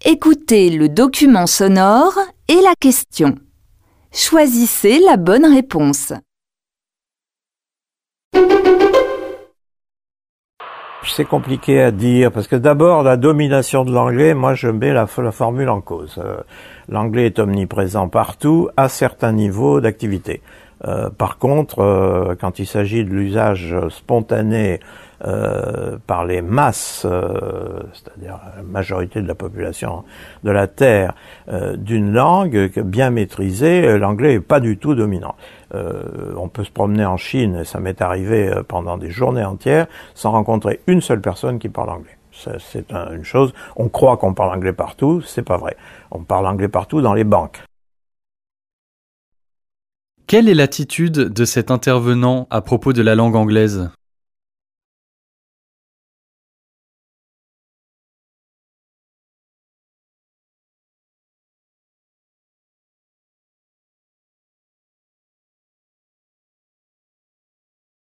Écoutez le document sonore et la question. Choisissez la bonne réponse. C'est compliqué à dire parce que d'abord la domination de l'anglais, moi je mets la formule en cause. L'anglais est omniprésent partout à certains niveaux d'activité. Par contre, quand il s'agit de l'usage spontané par les masses, c'est-à-dire la majorité de la population de la Terre, d'une langue bien maîtrisée, l'anglais est pas du tout dominant. On peut se promener en Chine, et ça m'est arrivé pendant des journées entières, sans rencontrer une seule personne qui parle anglais. C'est une chose, on croit qu'on parle anglais partout, c'est pas vrai. On parle anglais partout dans les banques. Quelle est l'attitude de cet intervenant à propos de la langue anglaise ?